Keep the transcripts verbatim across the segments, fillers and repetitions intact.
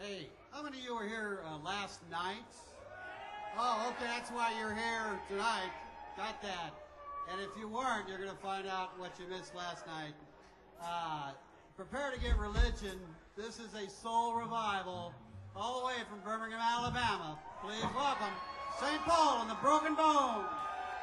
Hey, how many of you were here uh, last night? Oh, okay, that's why you're here tonight. Got that. And if you weren't, you're going to find out what you missed last night. Uh, prepare to get religion. This is a soul revival all the way from Birmingham, Alabama. Please welcome Saint Paul and the Broken Bone.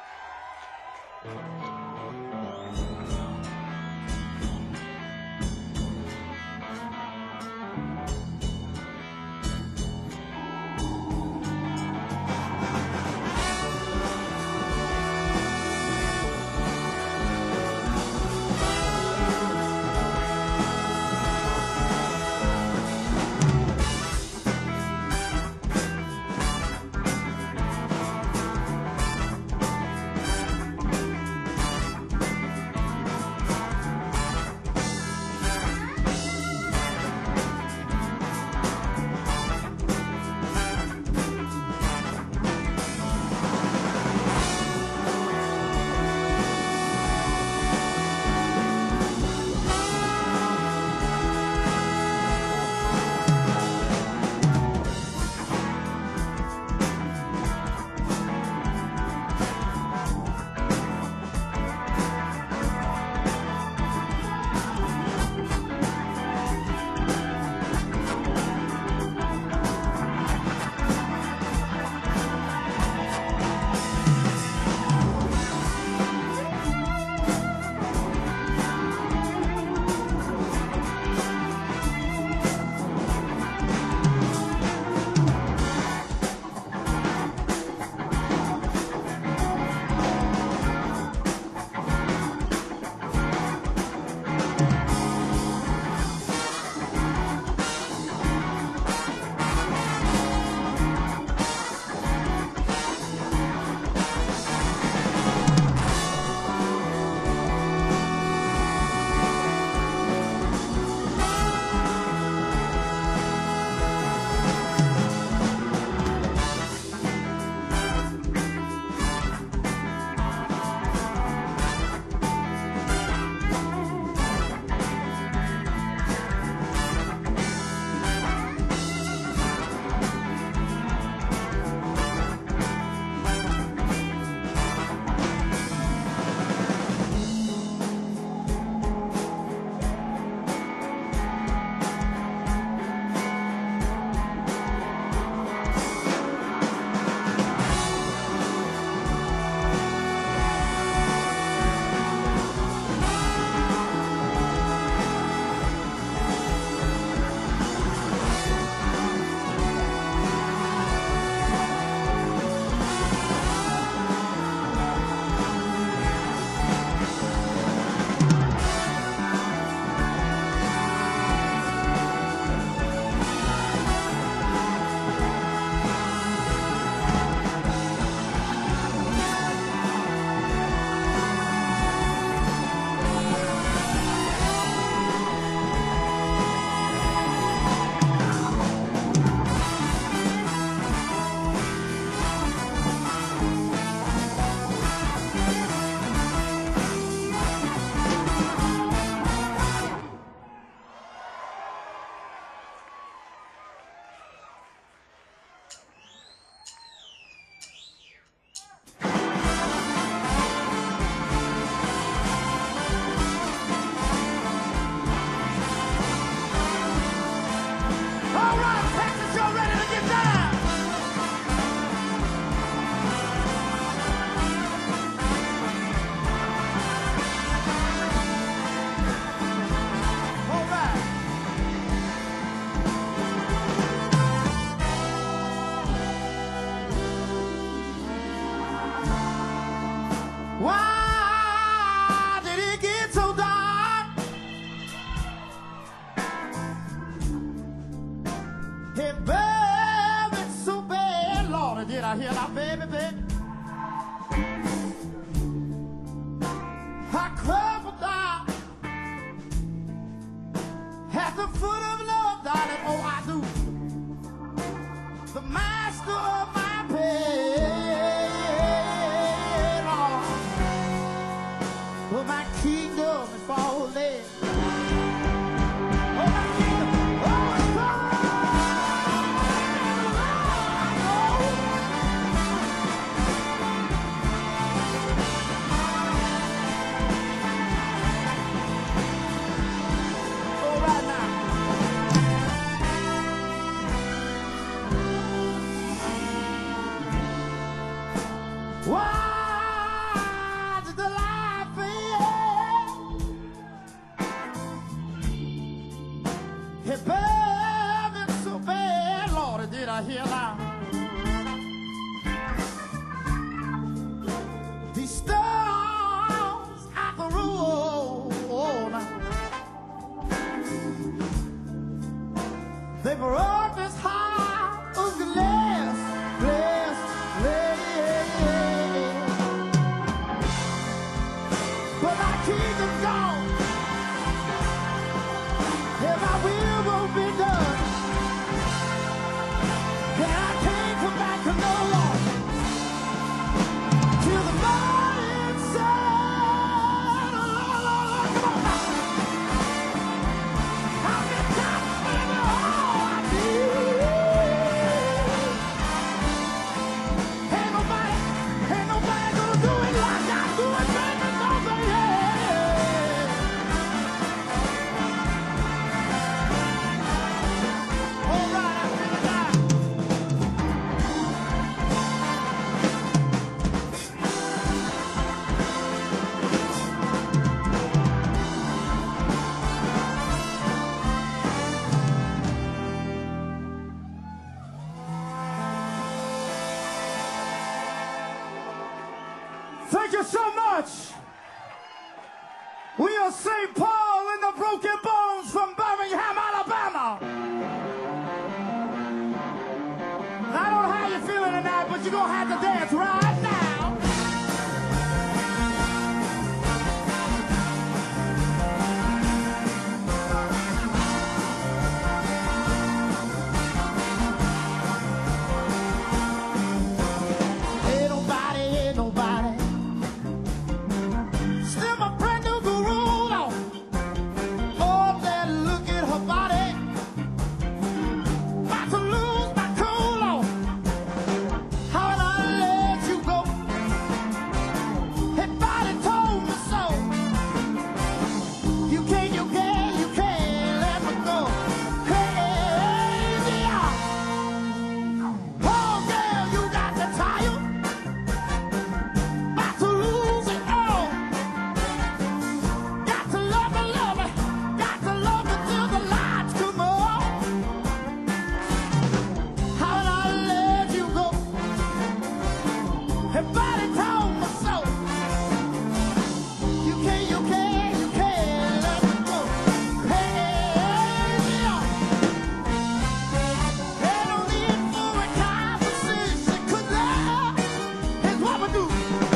Did I hear that, baby, baby? I crumbled down at the foot of love, darling. Oh, I do. The master of my pain, oh, but my kingdom is falling. Oh, my kingdom, oh, it's falling. here now. These stars I can roll now. They brought this heart of glass, glass, glass. But my kingdom's gone, and my will won't be done. And I can't come back to no more till the morning sun. Oh, Lord, Lord, Lord, come on now. I've been tired of living all I need. Ain't nobody, ain't nobody gonna do it like I do it, baby, no, baby. All right, I feel it now. Thank you so much. We are Saint Paul and the Broken Bones from Birmingham, Alabama. I don't know how you're feeling tonight, but you're going to have to dance right now. Ain't nobody, ain't nobody. Still my brand new guru, no. Oh, then look at her body. About to lose my cool, no. How would I let you go? Her body told me so. You can't, you can't, you can't let me go. Crazy, yeah. Oh, girl, you got the tire. About to lose it all. Got to love me, love me. Got to love me till the lights come on. How would I let you go? Her body told me so. You can't, you can't, you can't let me go. Crazy, yeah. Ain't no need for a conversation, 'cause love is what we do.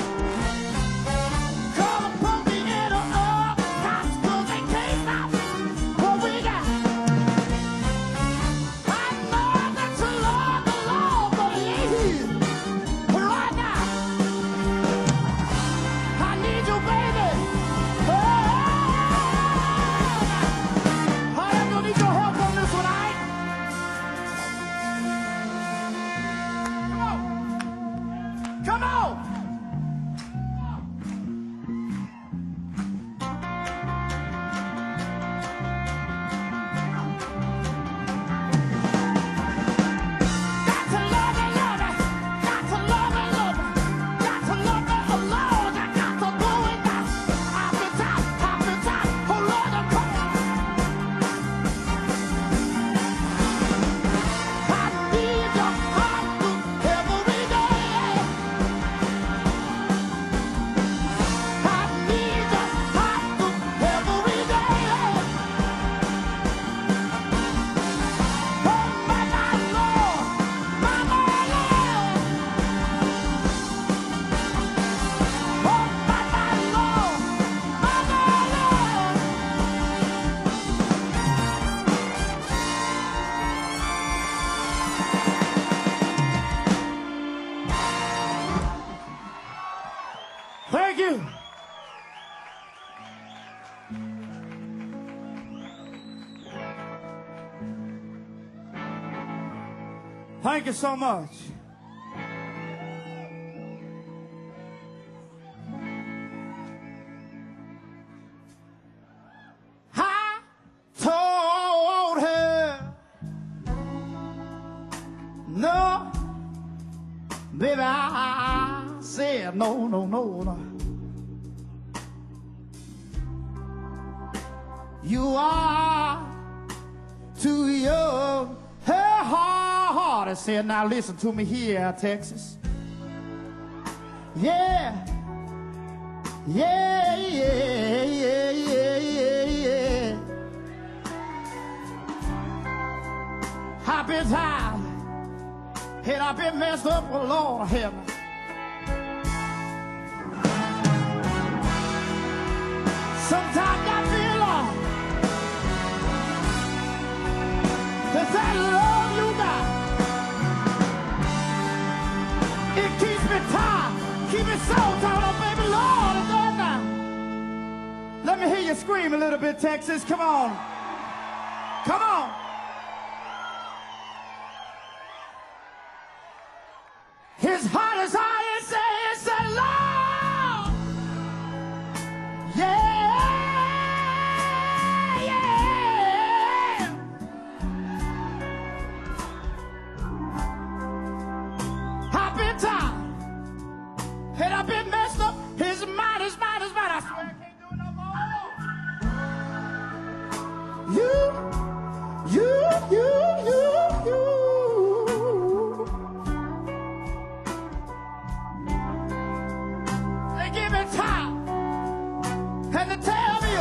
Call the police and the other cops, 'cause they can't stop what we got. I know that you love the Lord, but he ain't here. But right now, I need you, baby. Oh, I'm gonna need your help on this one, all right? Come on. Come on. Got to love me, love me. Got to love me, love me. Got to love me alone. I got to go it now. I've been tired, I've been tired. Oh Lord, I'm coming. I need your heart every day. I need your heart every day. Oh my, my Lord, my, my Lord. Oh my, my Lord, my, my Lord. Thank you. Thank you so much. I told her, no, baby, I said no, no, no, no. You are too young, her heart heart said, now listen to me here, Texas. Yeah. Yeah, yeah, yeah, yeah, yeah, yeah. I've been tired, and I've been messed up, oh Lord heaven. Sometimes I feel uh, that that love you got, it keeps me tired, keep me so tired, oh baby Lord, is that now? Let me hear you scream a little bit, Texas, come on. Come on. His heart is high and say, it's a Lord. Yeah, yeah. I've been tired, and I've been messed up. His mind, his mind, his mind. I swear I can't do it no more. You, you, you, you, you. They give me time, and they tell me,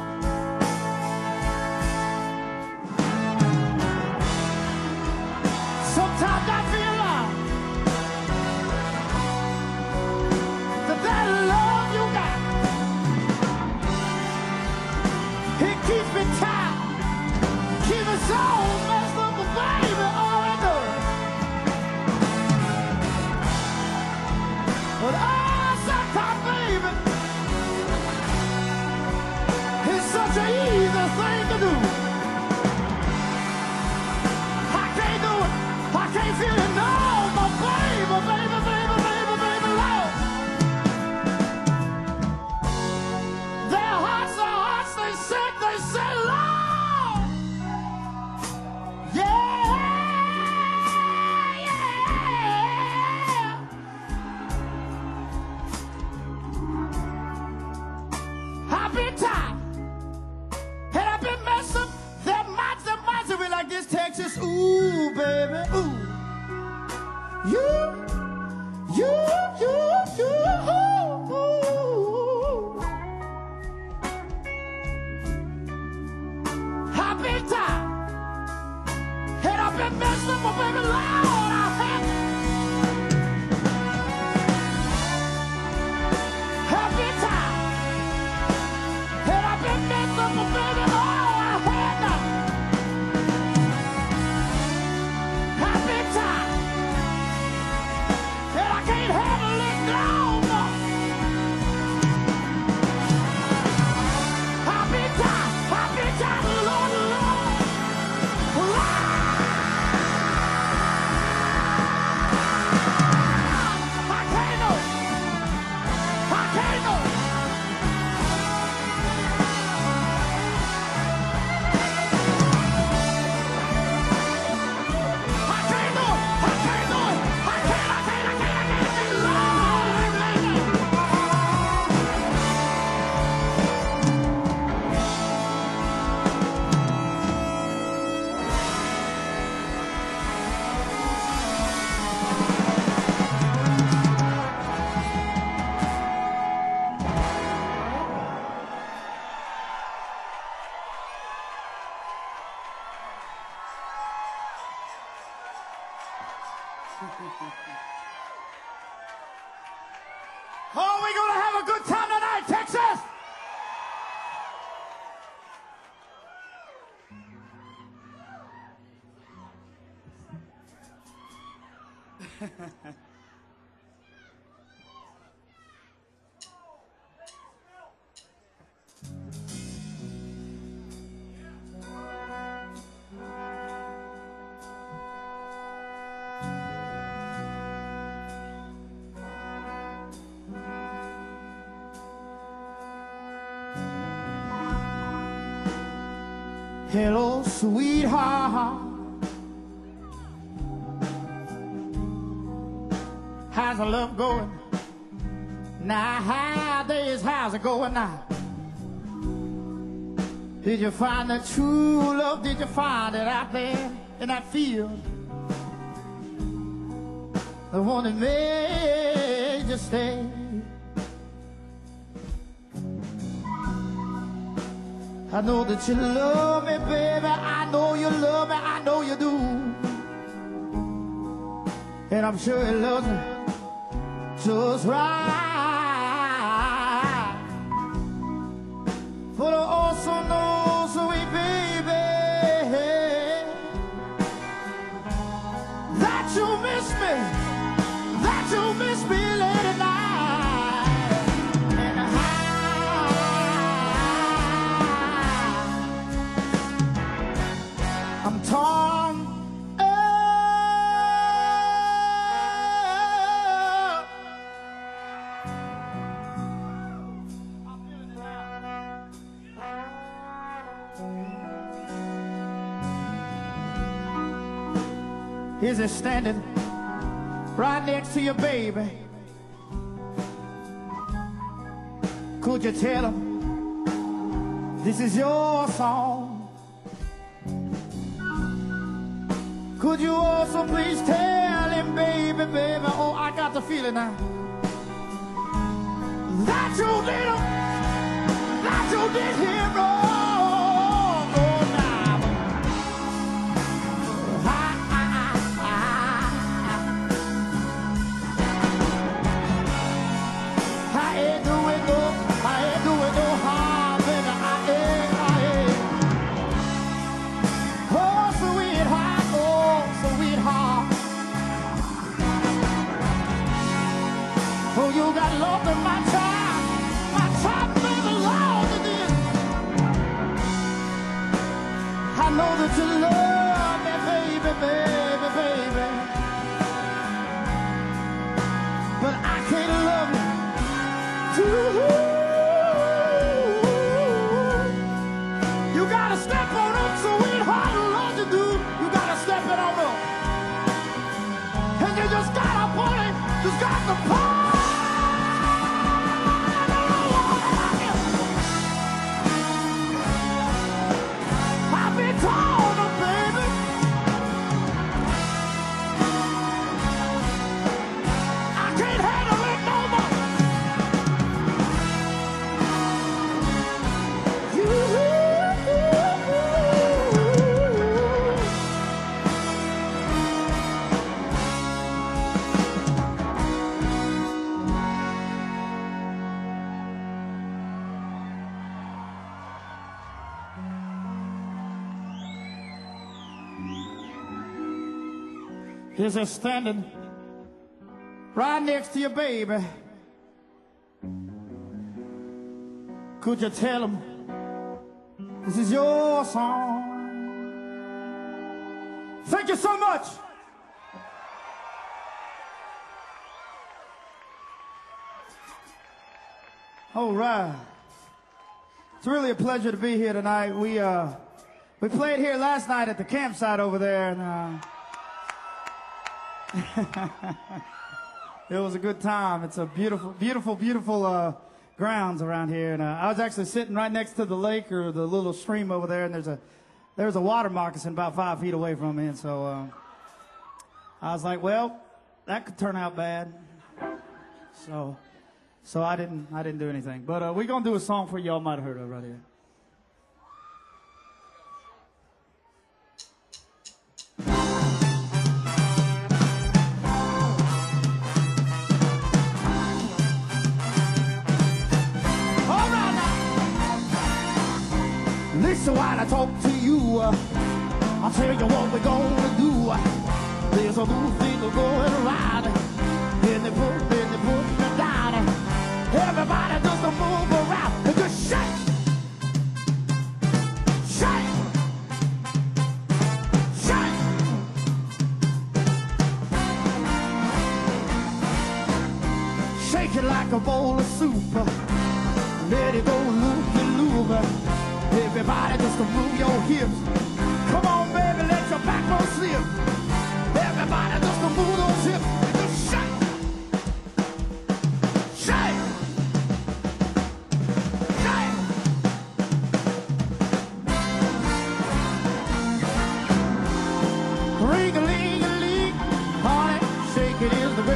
sometimes I feel like that that love you got, it keeps me tired, keep me so messed up, but baby, all I know. But oh, sometimes, baby, it's such an easy thing to do. I can't do it. I can't feel it no more, baby, baby, baby, baby, baby, Lord. Their hearts are hearts, they sick, they say, Lord. Yeah, yeah. I've been tired, and I've been messed up. Their minds, their minds will be like this, Texas. Ooh, baby, ooh. You, you, you, you, ooh, ooh. I've been tired, and I've been messed up, but baby, Lord, I have. I've been tired, and I've been messed up, but baby, oh, I had now. I've been tired, and I can't handle it no more. I've been tired, I've been tired, Lord, Lord, Lord. I can't know, I can't know. I can't do it. I can't do it. I can't, I can't, I can't, I can't, I can't. Lord, baby. Oh, we're gonna have a good time tonight, Texas! Hello, sweetheart. How's the love going? Now, nowadays, how's it going now? Did you find the true love? Did you find it out there in that field? the one that made you stay. I know that you love me, baby. I know you love me. I know you do. And I'm sure he loves me just right. But I also know, sweet baby, that you miss me, that you miss me late at night. And I, I'm torn up. I'm feeling it now. Is it standing right next to you, baby? Could you tell him this is your song? Could you also please tell him, baby, baby, oh, I got the feeling now, that you did him, that you did him wrong, oh, now. I, I, I, I, I ain't doing no, I ain't doing no harm, baby, I ain't, I ain't. Oh, sweetheart, oh, sweetheart. Oh, you got love in my time, my time, baby, Lord, it is. I know that you love me, baby, baby, baby. But I can't love you too. You gotta step on up, sweetheart, Lord, you do. You gotta step it on up. And you just gotta pull it, just got to pull. I've been torn up, baby. I can't handle it no more. You. Is it standing right next to you, baby? Could you tell him this is your song? Thank you so much. All right. It's really a pleasure to be here tonight. We uh we played here last night at the campsite over there, and uh it was a good time. It's a beautiful, beautiful, beautiful uh, grounds around here. And uh, I was actually sitting right next to the lake or the little stream over there, and there's a there's a water moccasin about five feet away from me. And so uh, I was like, well, that could turn out bad. So so I didn't I didn't do anything. But uh, we're gonna do a song for y'all might have heard of right here. Listen while I talk to you, uh, I'll tell you what we're gonna do. There's a new thing going around, and they put, and they put me down. Everybody just to move around and just shake, shake, shake. Shake it like a bowl of soup. Let it go loop-de-loop. Everybody just to move your hips. Come on, baby, let your backbone slip. Everybody just to move those hips. Just shake. Shake. Shake. Ring-a-ling-a-ling. Honey, shake it is the way.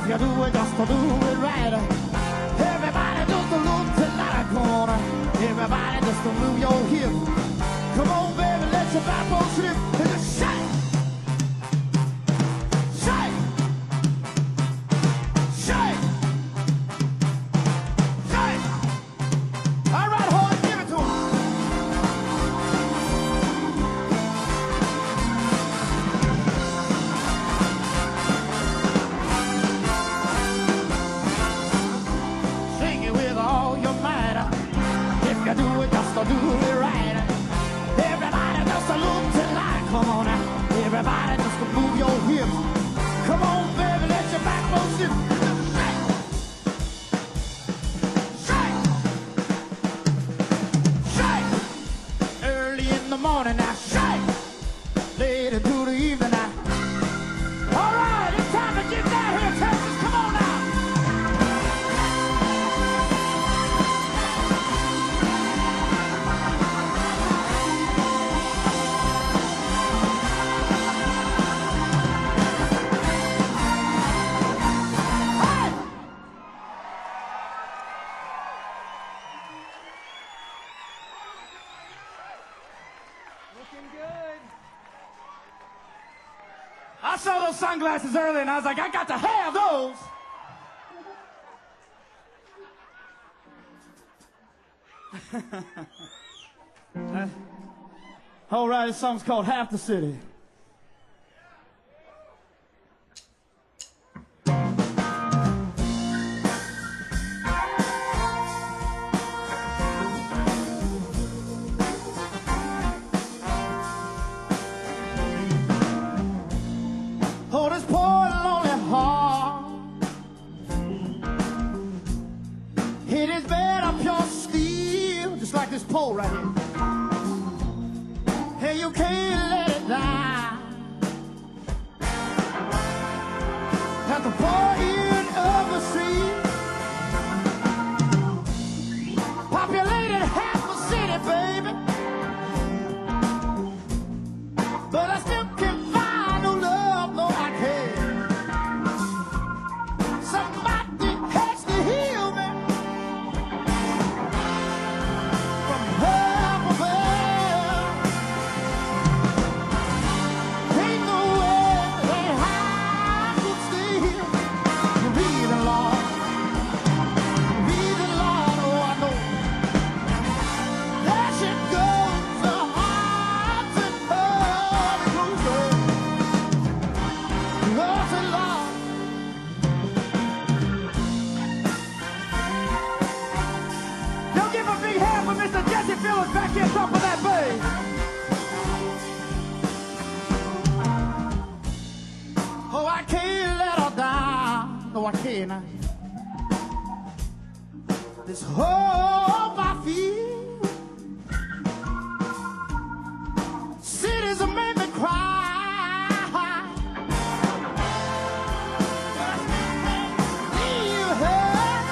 If you do it, just to do it right. Everybody just to look to that corner. Everybody just to move your hip. Come on, baby, let your backbone slip and just shake. Shake. Shake. Shake. All right, Horace, give it to him. Sing it with all your might. If you do it, just to do it right. Everybody just a look to light. Come on now. Everybody just to move your hips. Come on, baby, let your backbone slip. Shake. Shake. Shake. Early in the morning now. Shake. Late into the evening now. All right, it's time to get down here, Texas. Come on now. Looking good. I saw those sunglasses earlier and I was like, I got to have those. Uh, All right, this song's called Half the City. Oh, this poor lonely heart, it is bed of pure steel, just like this pole right here. Hey, you can't let it die. At the far end of the street, populated half a city, baby. But I still can't find no love, no I can't. Somebody has to heal me from half of hell. Ain't no way that I could stay here. Breathe, Lord. Breathe, Lord, oh I know. There she goes, the heart and heart closer. Lord, the Lord. Now give a big hand for Mister Jesse Phillips back here top of that bass. Oh, I can't let her down. No, I can't. This hope I feel, cities have made me cry. You heard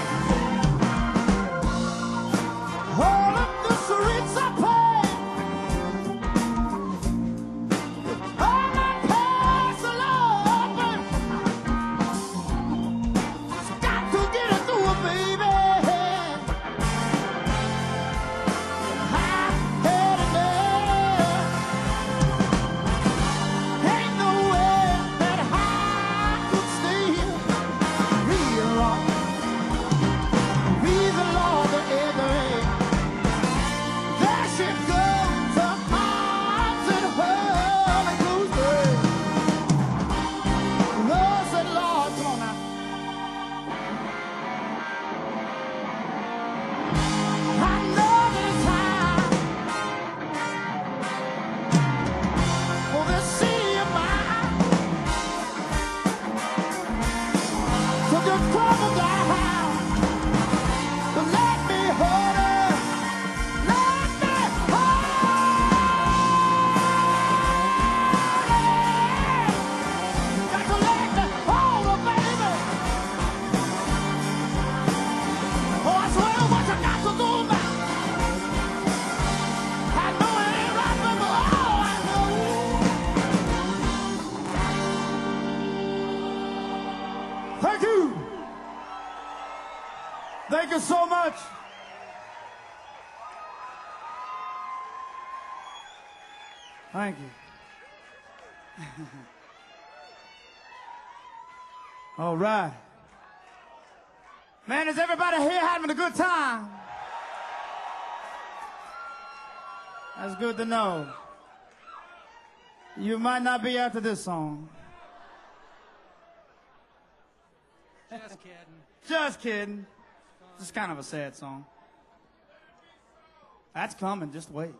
all of the streets I paid, all my past open. Got to get it through, baby. I had enough. Ain't no way that I could stay here. Real wrong. Read the law the other way. There she goes, her arms and her close way. Lord said, Lord, come on now. I know this time for the city of mine to just crumble down. But let me hold her, let me hold her. Got to let me hold her, baby. Oh, I swear what you got to do now. I know it ain't right, but oh, I know. Thank you. you. Thank you so much. Thank you. All right. Man, is everybody here having a good time? That's good to know. You might not be after this song. Just kidding. Just kidding. This is kind of a sad song. That's coming, just wait.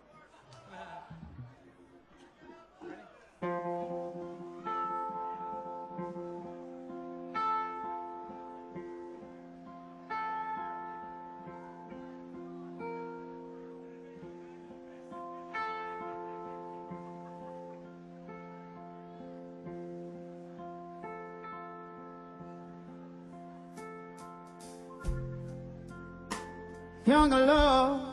Younger love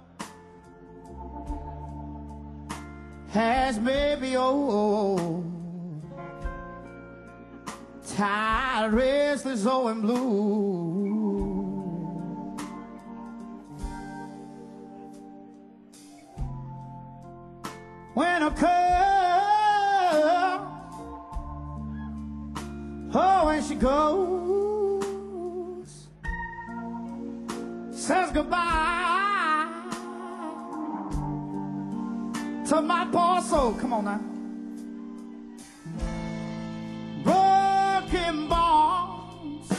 has made me old, tired, restless, oh, and blue. When a curve, oh, when she goes, says goodbye to my poor soul. Come on now. Broken bones,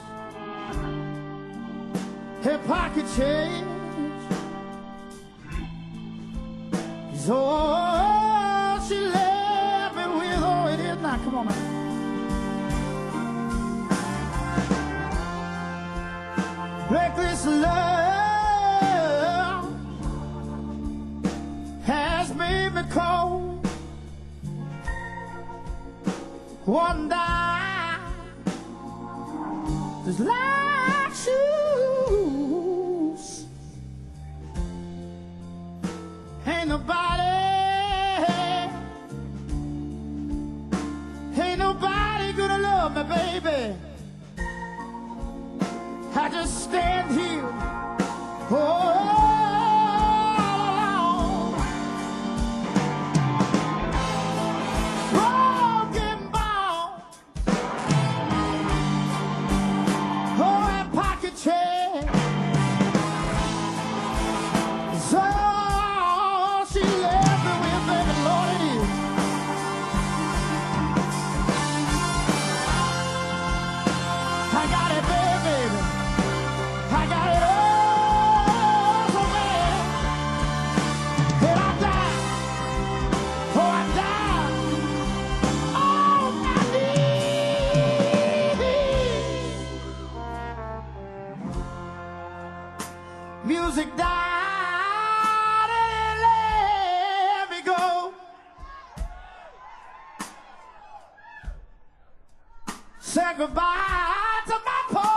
her pocket change is all she left me with. Oh, it is now. Come on now. Reckless love has made me cold. One die just like shoes. Ain't nobody, ain't nobody gonna love me, baby. I just stand here, oh, alone. Broken bones, oh, and pocket change is all she left me with, baby, Lord, it is. I got it, baby. I got it all so bad. And I died, oh, I died on my knees. Music died and it let me go. Said goodbye to my poor.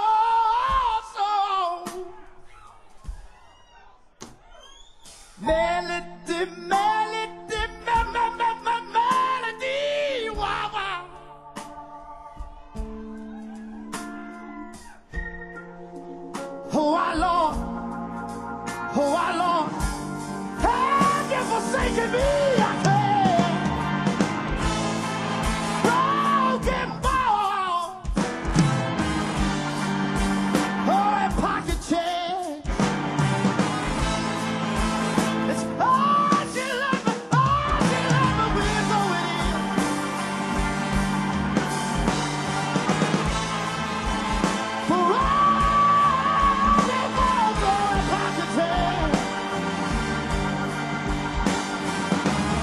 Melody, melody, me, me, me, me, melody, wow, wow. Oh, our Lord, oh, our Lord, have you forsaken me? I can't. Broken bones, oh, and pocket change. Oh, she love me, oh, she love me with no end. For all the more and pocket change.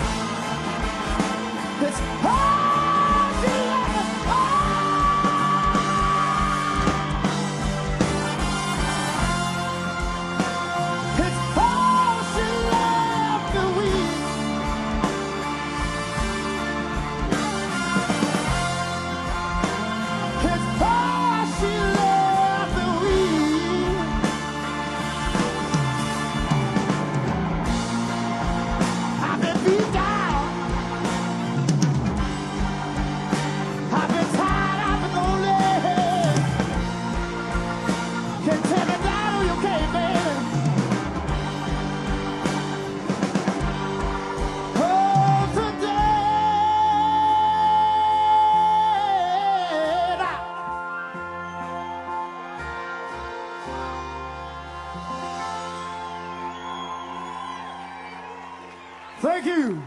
Thank you.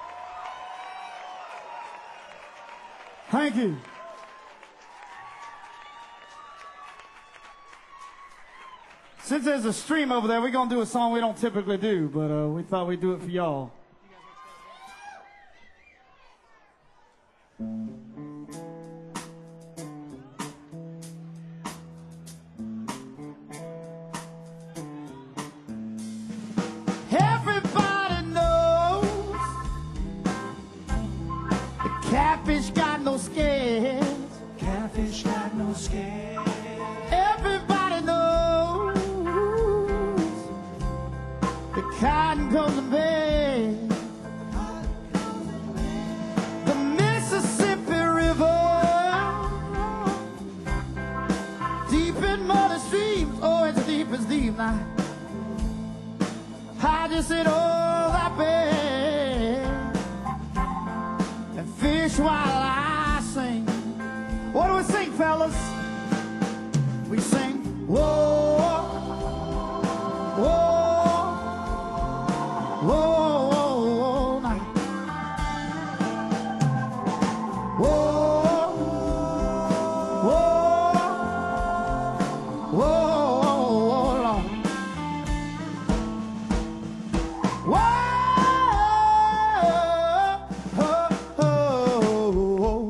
Thank you. Since there's a stream over there, we're going to do a song we don't typically do, but uh, we thought we'd do it for y'all. Everybody knows the catfish got no scales. Catfish got no scales. Everybody knows the cotton comes in bed. The Mississippi River, deep in muddy streams. Oh, it's deep, it's deep now. I just sit all that bed and fish while I sing. What do we sing, fellas? We sing, whoa, whoa, whoa, whoa, now. Whoa, whoa, whoa, Lord. Whoa, oh, oh, oh.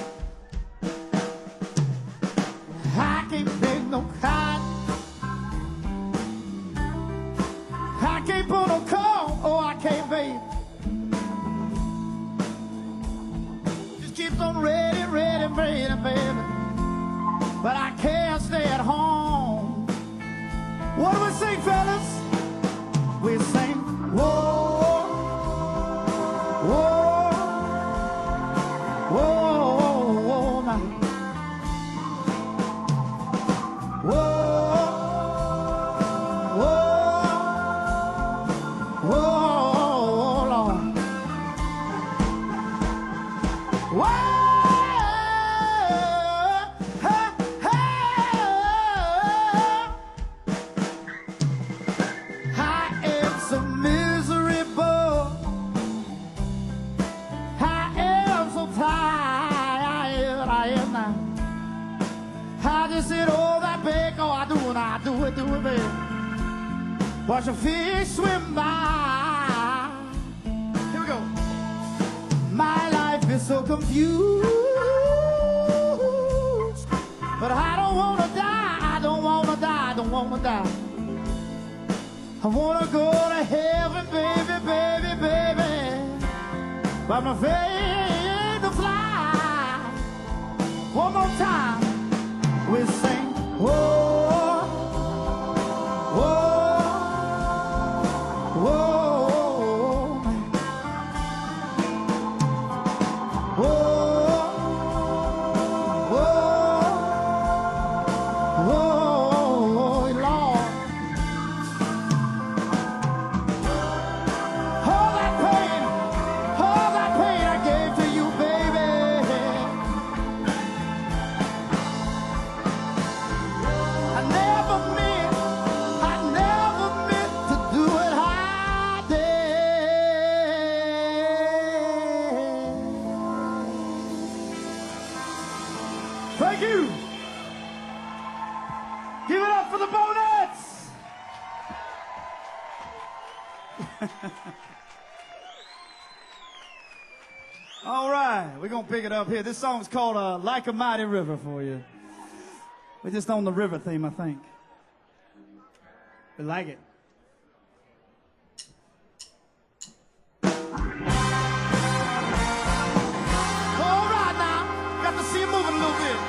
I can't make no cotton. I can't put no corn. Oh, I can't, babe. Just keeps on ready, ready, ready, baby. But I can't stay at home. What do we sing, fellas? We sing, whoa, whoa, whoa, whoa, now. Whoa, whoa, whoa, Lord. Whoa, hey, hey. I am so miserable. I am so tired. I am now. I just sit all that big. Oh, I do it, I do it, do it, baby. Watch a fish swim by. Here we go. My life is so confused, but I don't wanna die. I don't wanna die. I don't wanna die. I wanna go to heaven, baby, baby, baby. But I'm afraid to fly. One more time, we sing, whoa, whoa, whoa, whoa, whoa, whoa, Lord. All that pain, all that pain I gave to you, baby. I never meant, I never meant to do it. I did. Thank you. Give it up for the Bonettes. All right, we're gonna pick it up here. This song's called uh, Like a Mighty River for you. We're just on the river theme, I think. We like it. All right now, got to see you moving a little bit.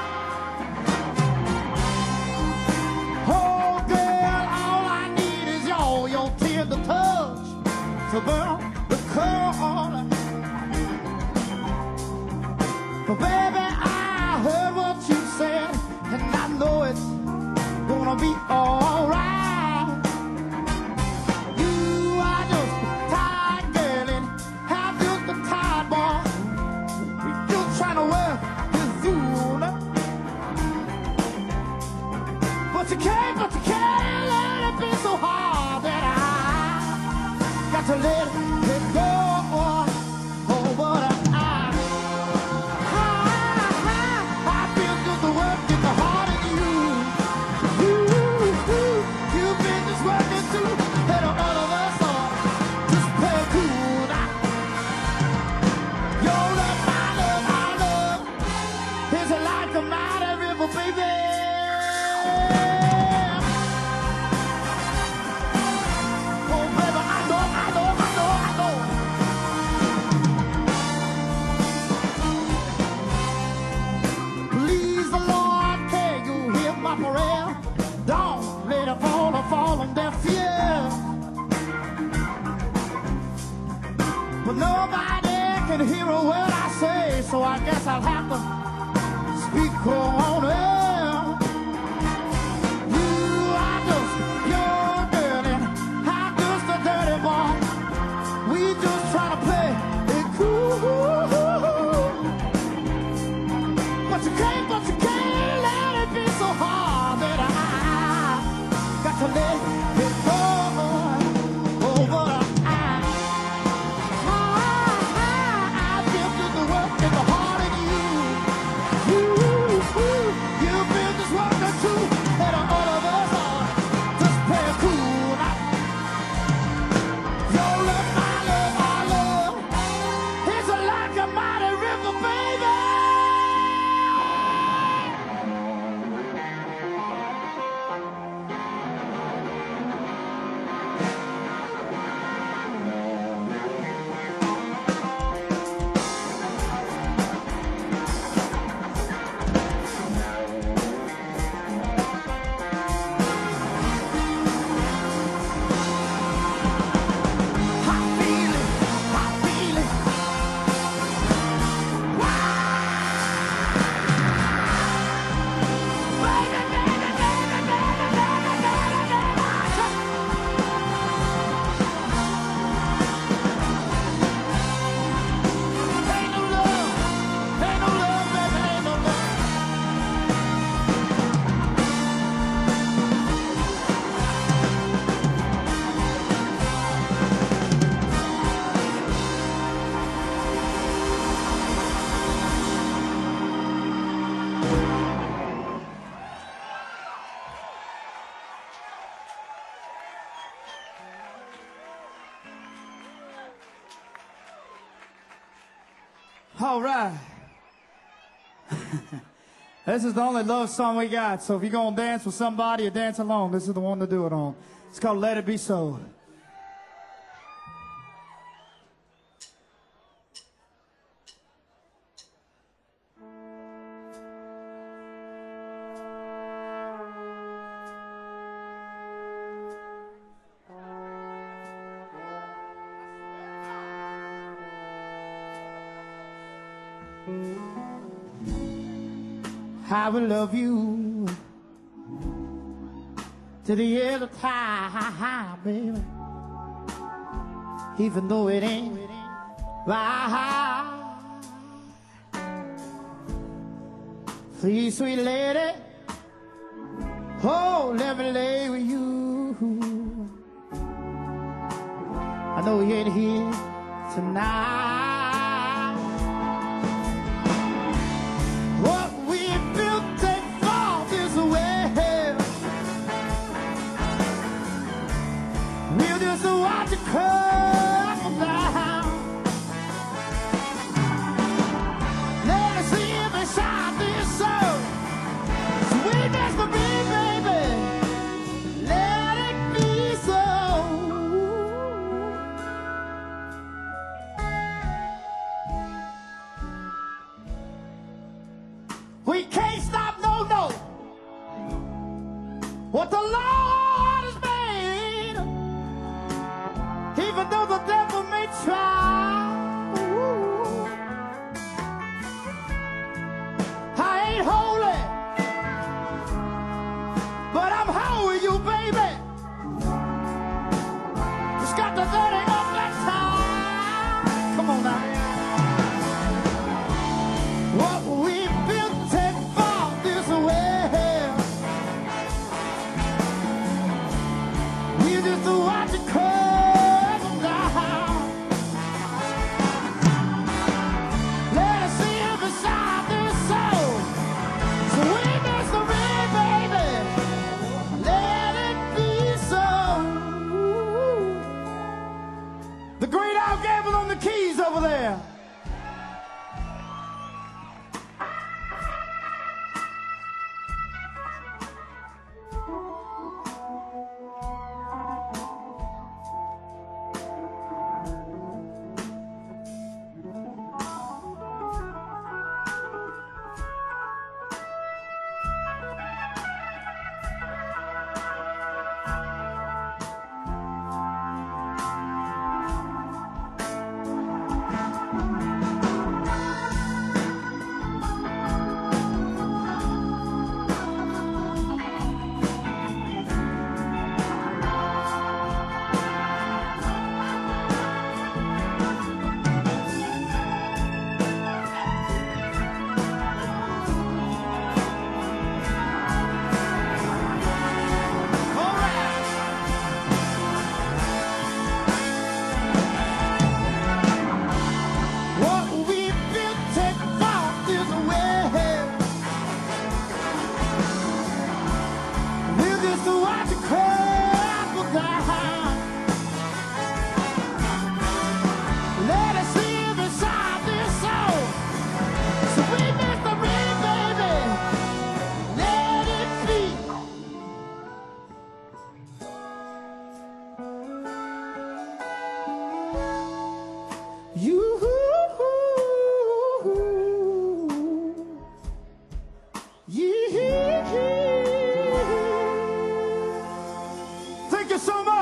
Oh girl, all I need is your, your tender touch to burn the corn. But baby, I heard what you said, and I know it's gonna be alright. You are just a tired girl, and I'm just a tired boy. You're trying to work this fool, but you can't, but you can't let it be so hard that I got to let it go. forever. Don't let it fall or fall on deaf ears. But nobody can hear a word I say, so I guess I'll have to speak on it. You are just your girl and I'm just a dirty boy. We just try to play it cool. But you can't, but you can't let it be so hard that I got to let it go over the time. I, I built this work in the heart of you. You, you built this work too, and all of us are just play it cool. Your love, my love, our love, it's like a mighty river, baby. All right. This is the only love song we got, so if you're going to dance with somebody or dance alone, this is the one to do it on. It's called Let It Be So. I will love you to the end of time, baby. Even though it ain't right. Please, sweet lady, oh, let me lay with you. I know you ain't here tonight. What we built ain't fall this way. We'll just watch it come down. Let us see if it shine this soul. Sweetness for me, baby. Let it be so. We can't stop, no, no. What the Lord has made, even though the devil may try. Ooh. I ain't holy, but I'm home with you, baby. Just got the dirty up that time. Come on now. What we built and fall this way. We just watch it come down.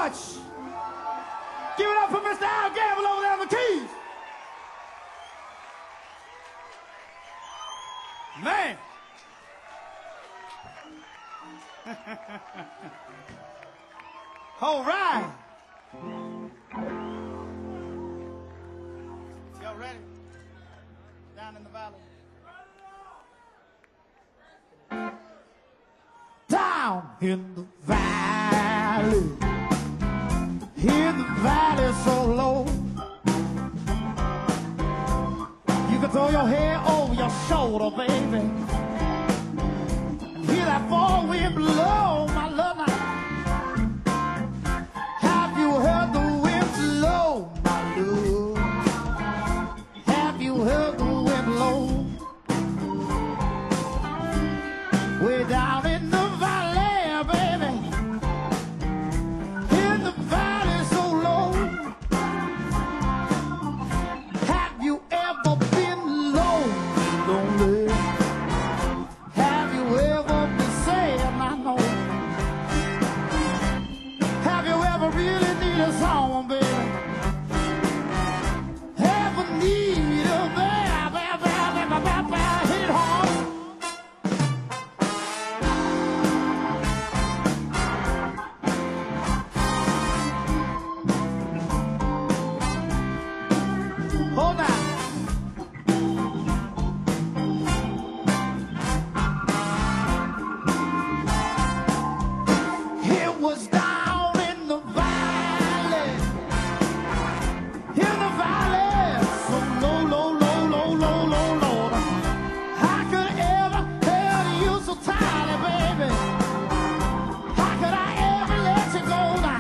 much. Give it up for Mister Al Gamble over there on the keys. Man. All right. Y'all ready? Down in the valley. Down in the valley. In the valley so low. You can throw your hair over your shoulder, baby. And hear that fall wind blow, my love. Now. Have you heard the wind blow, my love? Have you heard the wind blow? Way down in the valley, baby. In the valley so low. Have you ever been lonely, lonely? Have you ever been sad? I know. Have you ever really needed someone, baby? Ever need a baby, baby, baby, baby, hit it hard. Hold on. It was down in the valley, in the valley, so low, low, low, low, low, low, low. How could I ever held you so tightly, baby? How could I ever let you go now?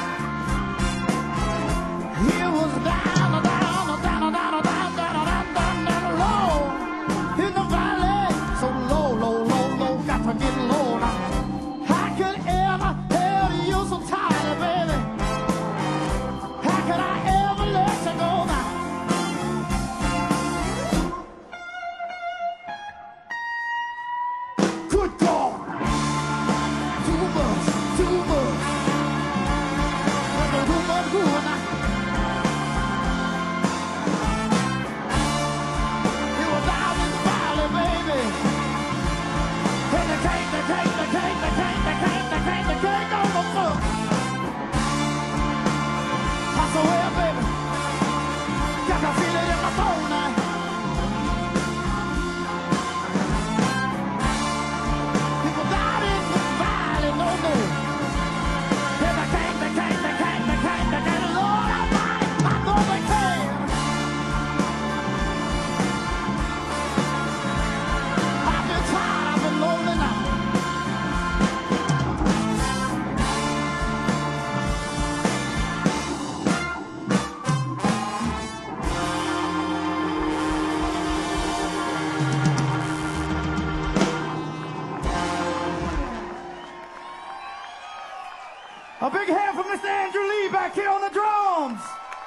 It was down, down, down, down, down, down, down, down, down, low in the valley, so low, low, low, low, got to get low now. How could I ever held you so tightly, baby? How could I ever let you go now? Good God, too much, too much, too much good now. It was out in the valley, baby. And the cake, the cake, the cake, the cake, the cake, the cake, the cake on the floor. I said, well, baby, got to feel it in my bone now. It was out in the valley, no, no. And the cake, the cake, the cake, the cake, the cake, Lord Almighty, I know they can. I've been tired, I've been lonely now. A big hand for Mister Andrew Lee back here on the drums.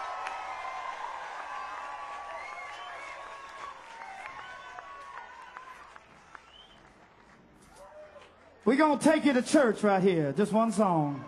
We're going to take you to church right here. Just one song.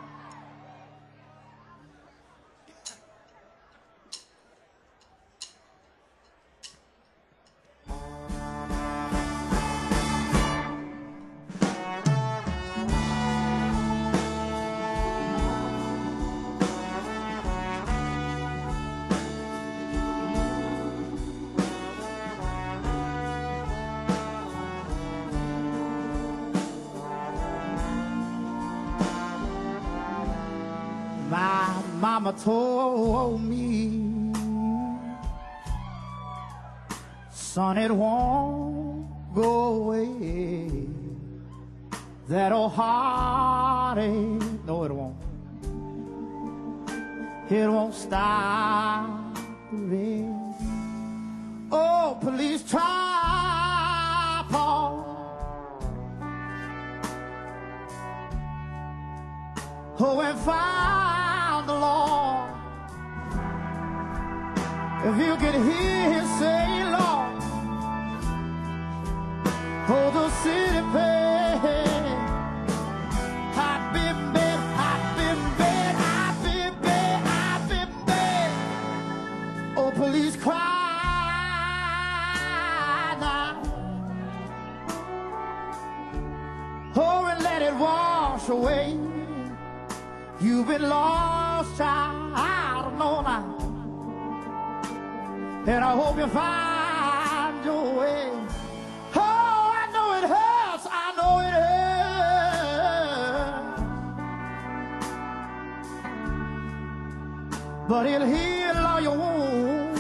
My mama told me, son, it won't go away. That old heartache, no, it won't. It won't stop the rain. Oh, please try, Paul. Oh, and find the Lord. If you could hear him say, Lord, oh, the city pay. I've been bad, I've been bad, I've it wash away. You've been lost, child, I don't know now. And I hope you find your way. Oh, I know it hurts, I know it hurts. But it'll heal all your wounds.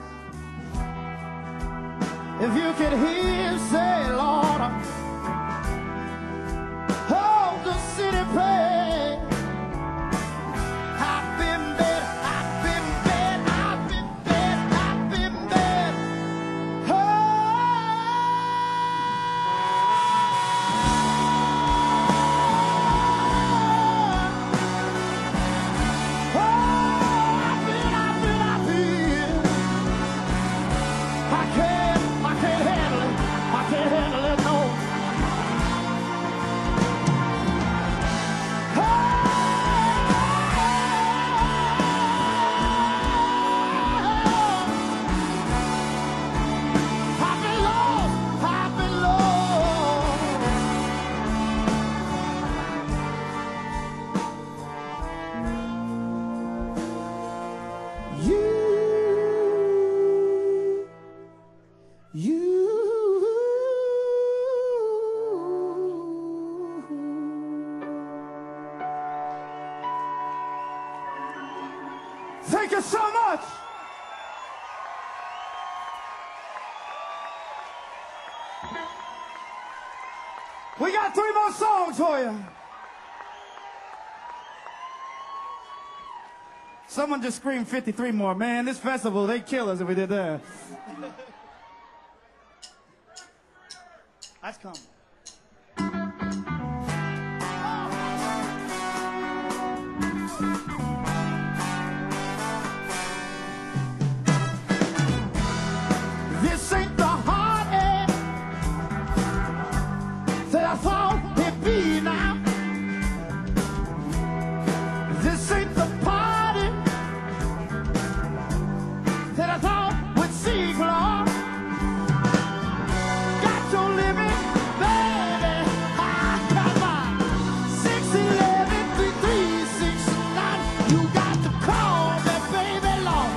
If you can hear him say, Lord, hold the city pain. I've been bad, I've been bad, I've been bad, I've been bad. Oh, oh, I've been, I've been, I've been. I can't, I can't handle it. I can't handle it, no. I've been lost, I've been lost. You, you. Thank you so much. We got three more songs for you. Someone just screamed fifty-three more. Man, this festival, they kill us if we did that. That's coming. This ain't the heartache that I thought it'd be now. This ain't the party that I thought would see glory. Got your limit, baby. I got mine. six eleven, three three six nine. You got to call me, baby, Lord.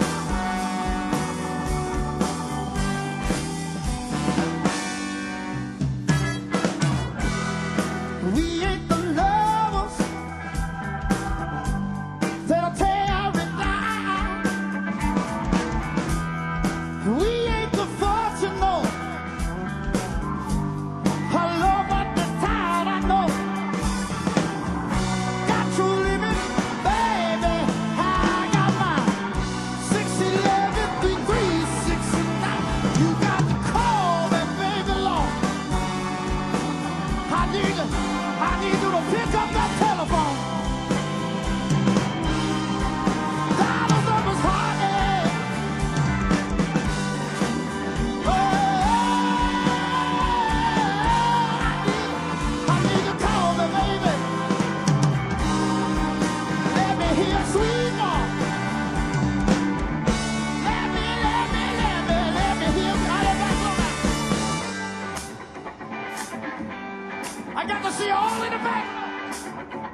We ain't the lovers that'll tear it down. We ain't the fortunate. I love at the town, I know. Got your limit, baby. I got mine. six eleven, three three six nine. You got to call me, baby, Lord. I need you, I need you to pick up that telephone. Dial up his heartache. Oh, I need, I need you to call me, baby. Let me hear a sweet note. Let me, let me, let me, let me hear. I got to see all in the back.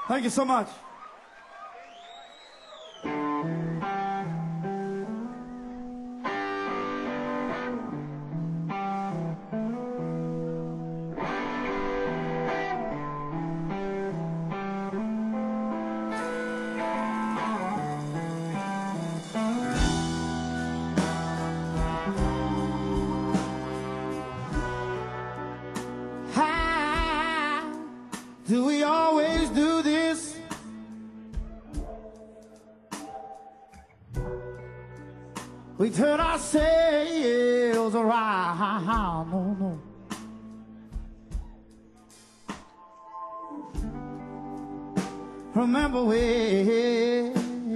Thank you so much. How do we always do this? We turn our sails around, no, no. Remember when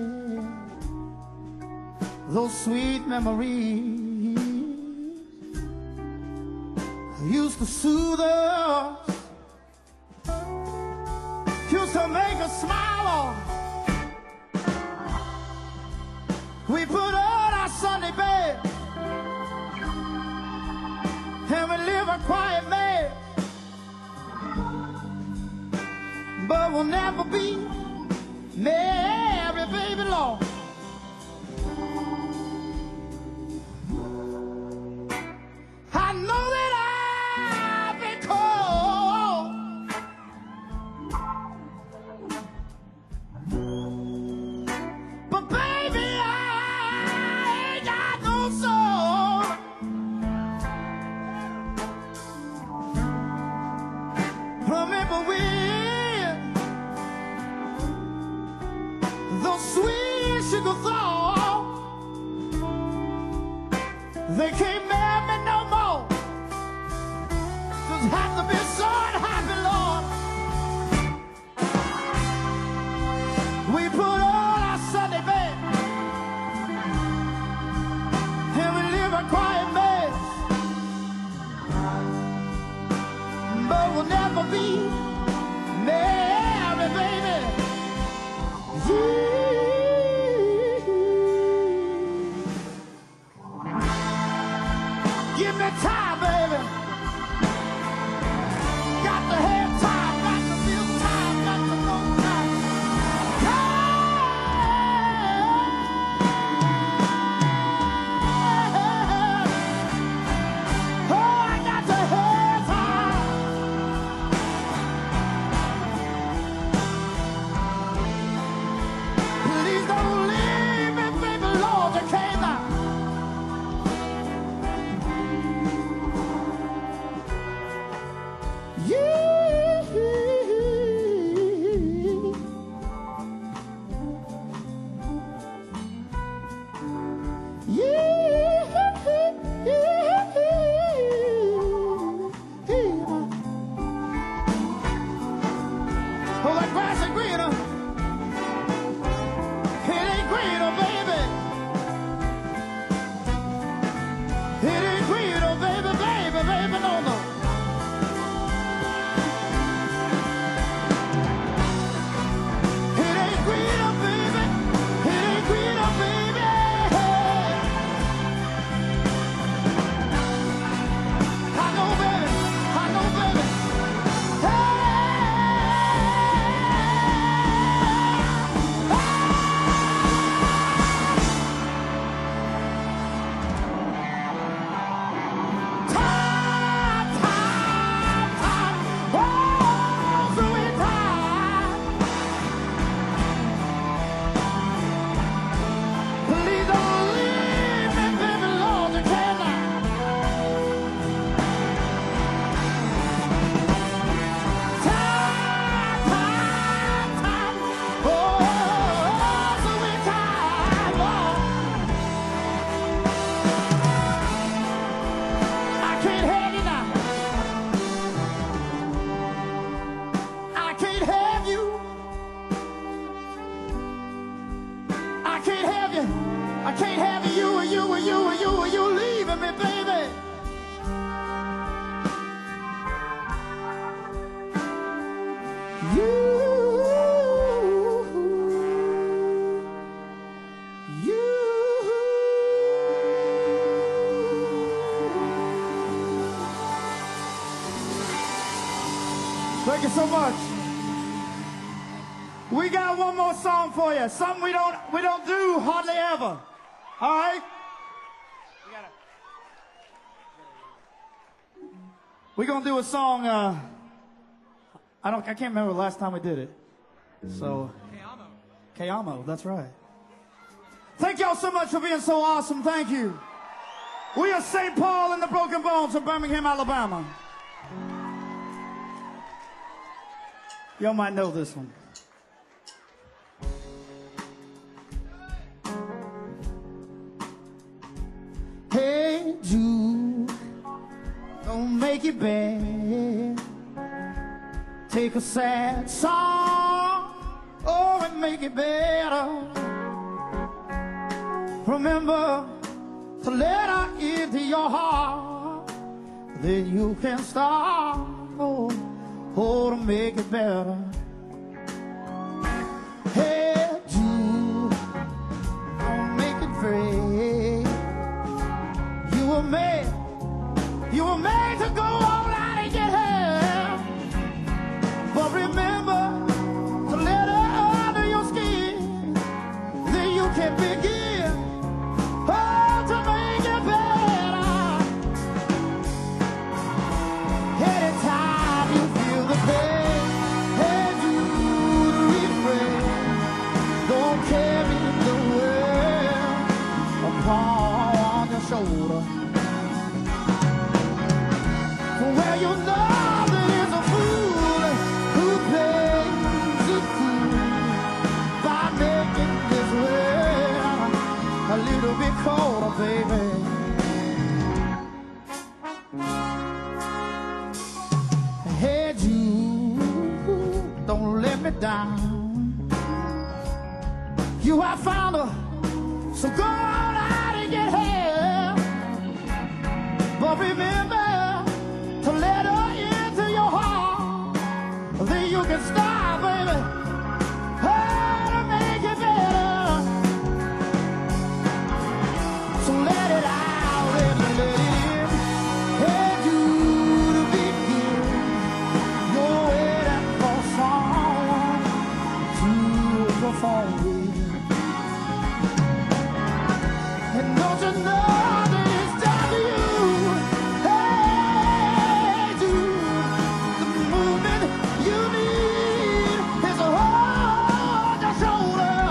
those sweet memories used to soothe us, used to make us smile. We put on our Sunday best and we live a quiet mess, but we'll never be married, baby, Lord. I know that I've been cold, but baby, I ain't got no soul. Remember when those sweet sugar thoughts, they can't marry me no more. Just have to be so unhappy, Lord. We put on our Sunday best and we live a quiet mess, but we'll never be married, baby. Yeah. Give me time, baby. Got to have time, got to feel time, got to know time. Yeah. Oh, I got to have time. Please don't leave me, baby, Lord, you can't. Oh, that grass is greener. It ain't greener, baby. It ain't greener, baby, baby, baby, no, no. It ain't greener, baby. It ain't greener, baby. I know, baby. I know, baby. Hey! Time, time, time. Oh, sweet time. Please don't leave me, baby, Lord, you cannot. Time, time, time. Oh, sweet time. Oh. I can't have you now. I can't have you. I can't have you. I can't have you, you and you and you and you and you leaving me, baby. You, you. Thank you so much. We got one more song for you. Something we don't we don't do hardly ever. All right? We gotta, we're gonna do a song. Uh, I don't. I can't remember the last time we did it. So. Ke Amo. That's right. Thank y'all so much for being so awesome. Thank you. We are Saint Paul and the Broken Bones of Birmingham, Alabama. Y'all might know this one. Hey Jude, don't make it bad. Take a sad song, oh, and make it better. Remember to let her into your heart, then you can start, oh, oh, to make it better. Hey Jude, don't make it great. You were made, you were made to go all out and get help. But remember to let her under your skin, then you can begin, oh, to make it better. Anytime you feel the pain, hey, do the refrain. Don't carry the world upon your shoulder. For where you know there is a fool who plays it cool by making this world a little bit colder, baby. Hey Jude, don't let me down. You have found her, so go on out and get help. But remember to let her into your heart, then you can start, baby, oh, to make it better. So let it out and let it in. Hey, you to begin. You're waiting for someone to perform with. And don't you know that it's time for you? Hey, Jude, the movement you need is a hold your shoulder.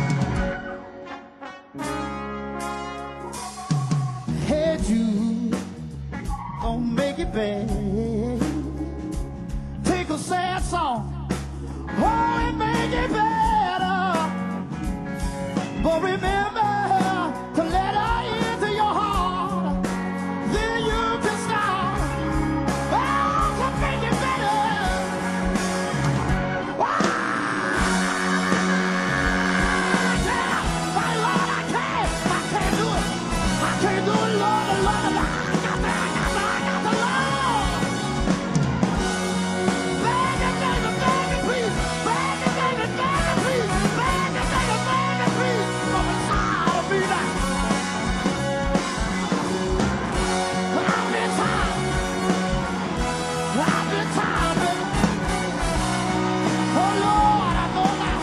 Hey, Jude, don't make it bad. Take a sad song, oh, and make it better. But remember to let her into your heart, then you can start, oh, to make it better. Ah, yeah. My Lord, I can't, I can't do it. I can't do it, Lord, Lord, Lord. I got the, I got the, I got the Lord. Beg it, baby, beg it, please. Beg it, baby, beg it, please. Beg it, baby, beg it, please. From the side of me now. I've been tired. I've been tired, baby. Oh, Lord, I know now.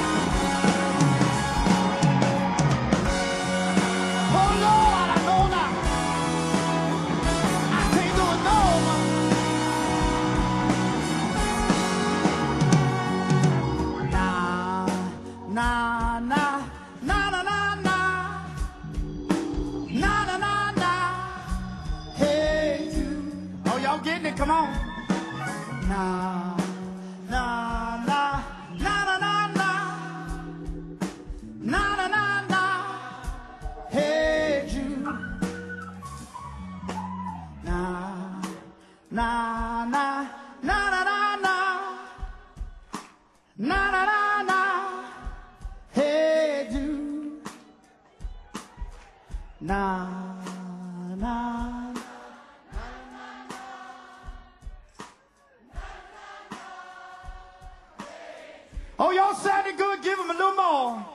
Oh, Lord, I know now. I can't do it no more. Nah, nah, nah, nah, nah, nah, nah. Nah, nah, nah, nah. Hey, Jude. Oh, y'all getting it? Come on. Nah, nah, nah, nah, nah, nah, nah. Nah, nah, nah, nah. Hey, Jude. Nah, nah, nah, nah, nah, nah, nah. Nah, nah, nah, nah. Hey, Jude. Nah, nah. Oh, y'all sounded good. Give them a little more.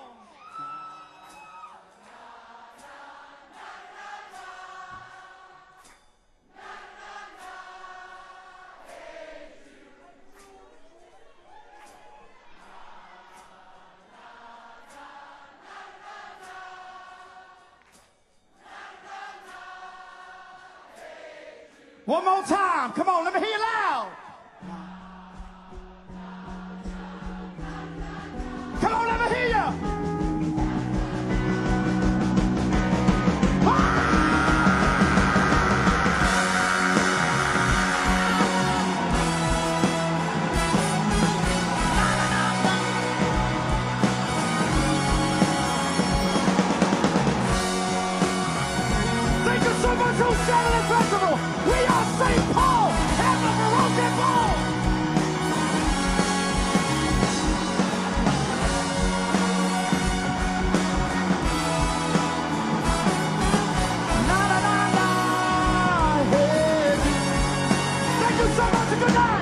One more time. Come on, let me hear you loud. Come on, let me hear you. Thank you so much for Saturday Festival. We are Saint Paul and the Broken Ball. Na na na na. Hey. Thank you so much and good night.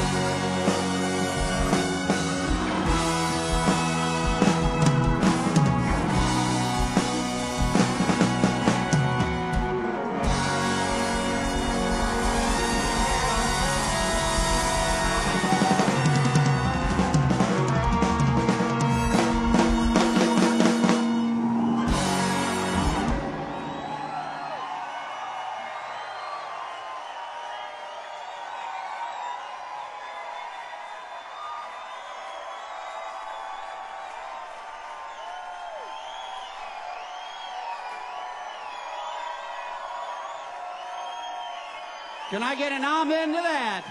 Can I get an amen to that?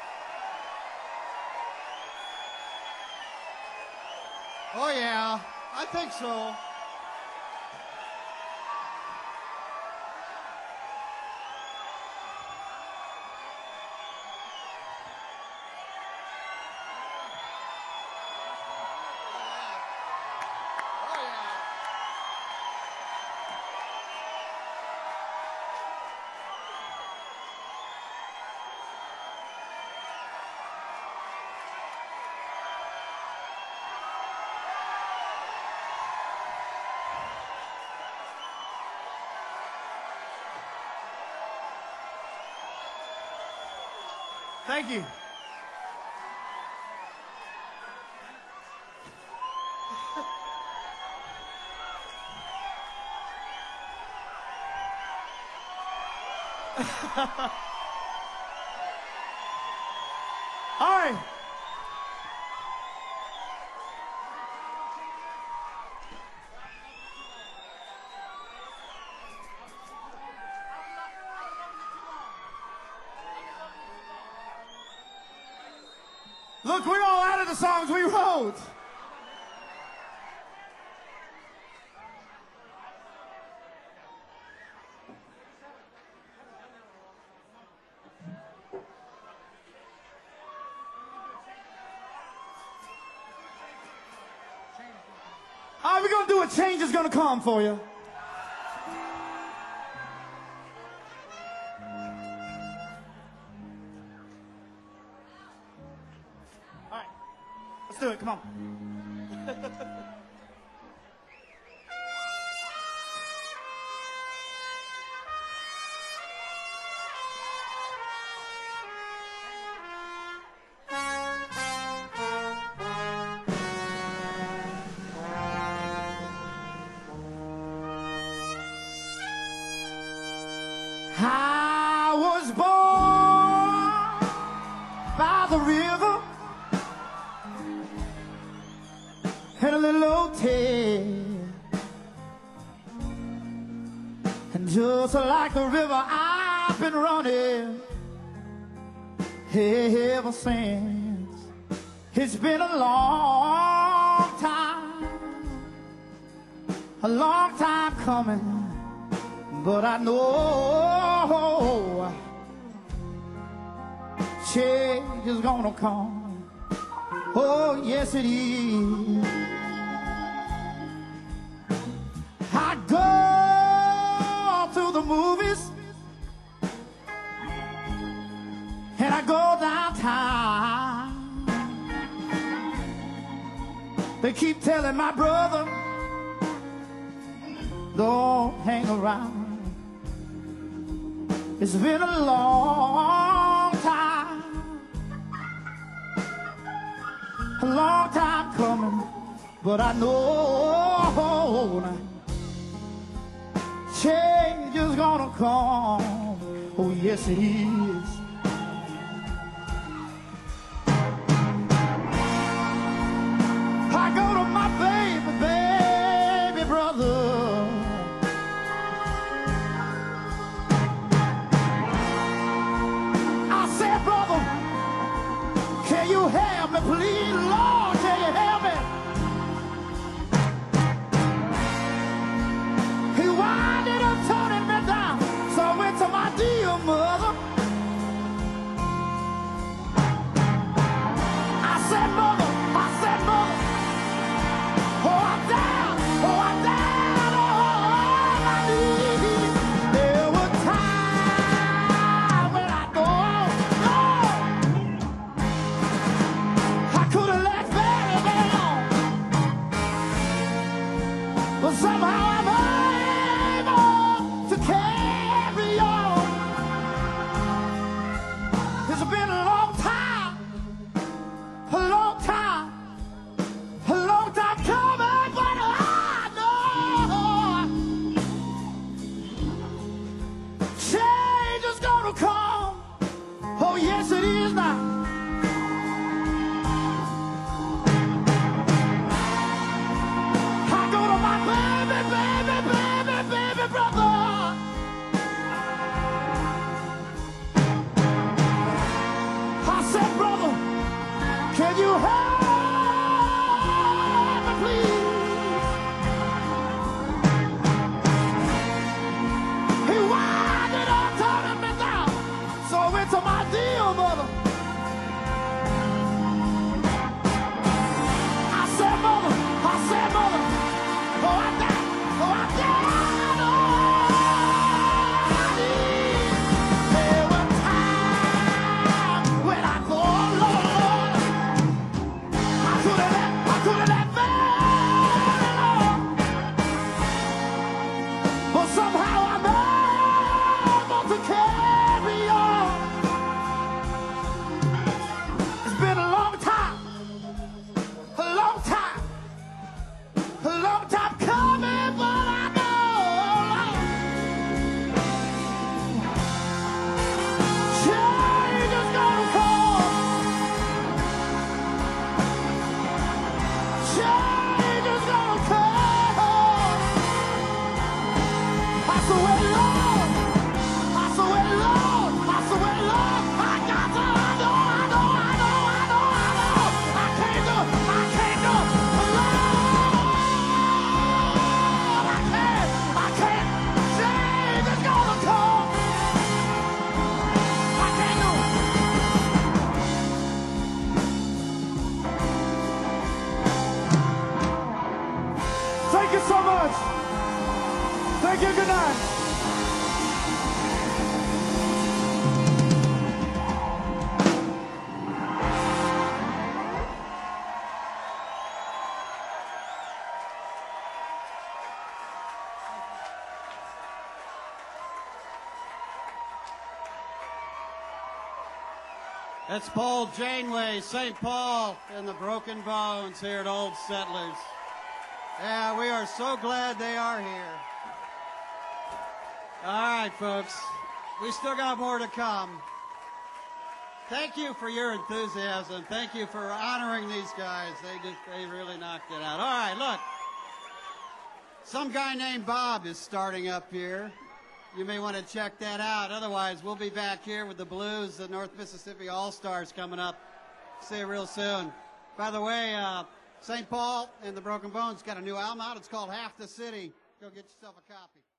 Oh, yeah, I think so. Thank you. All right. Look, we're all out of the songs we wrote. All right, we're going to do a change is going to come for you. All right, let's do it. Come on. I was born by the river in a little hotel, and just like the river I've been running ever since. It's been a long time, a long time coming. But I know change is gonna come. Oh, yes it is. I go to the movies and I go downtown. They keep telling my brother, don't hang around. It's been a long time, a long time coming, but I know change is gonna come. Oh Yes, it is. I go to my baby, baby brother. I said, brother, can you help me, please? Lord, can you help me? He winded up turning me down, so I went to my dear mother. I said, mother, I said, mother, oh, I'm down, oh, I'm down, oh, my knees. There were times when I go, oh, I could have left very, very long, but somehow I'm able to carry on. It's been a long time, a long time, a long time coming, but I know change is gonna come. Oh, yes, it is now. I go to my baby, baby, baby, baby brother. I said, brother, can you help me, please? He winded up turning me down, so I went to my dear mother. I said, mother, I said, mother, oh, I'm down, oh, I'm down, oh, I need. There were times when I thought, Lord, Lord, I could have let, I could have let very long, but somehow I'm able to carry on. It's been a long time, a long time, a long time coming, but I know change is gonna come. Change is gonna come. I swear, Lord, I swear, Lord, I swear, Lord, I got to, I know, I know, I know, I know, I know, I can't do, I can't do, Lord, I can't, I can't, change is gonna come. I can't do it. Thank you so much. Thank you. Good night. That's Paul Janeway, Saint Paul, and the Broken Bones here at Old Settlers. Yeah, we are so glad they are here. All right, folks, we still got more to come. Thank you for your enthusiasm. Thank you for honoring these guys. They just, they really knocked it out. All right, look. Some guy named Bob is starting up here. You may want to check that out. Otherwise, we'll be back here with the Blues, the North Mississippi All-Stars coming up. See you real soon. By the way, uh, Saint Paul and the Broken Bones got a new album out. It's called Half the City. Go get yourself a copy.